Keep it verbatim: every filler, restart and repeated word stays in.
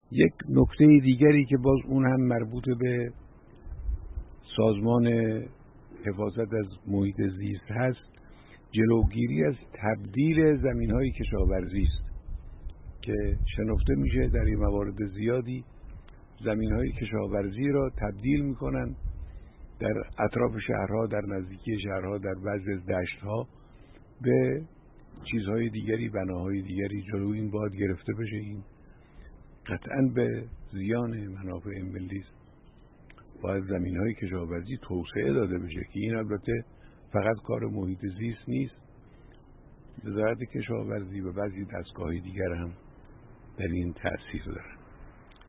یک نکته دیگری که باز اون هم مربوط به سازمان حفاظت از محیط زیست هست، جلوگیری از تبدیل زمین‌های کشاورزی است که شنفته میشه در این موارد زیادی زمین‌های کشاورزی را تبدیل میکنن در اطراف شهرها، در نزدیکی شهرها، در بعضی از دشت‌ها به چیزهای دیگری، بناهای دیگری. جلوی این باید گرفته بشه. این قطعاً به زیان منافع ملی است. باید زمین‌های کشاورزی توسعه داده بشه که این البته فقط کار محیط زیست نیست. وزارت کشاورزی و بعضی دستگاه‌های دیگر هم در این تأثیر دارن.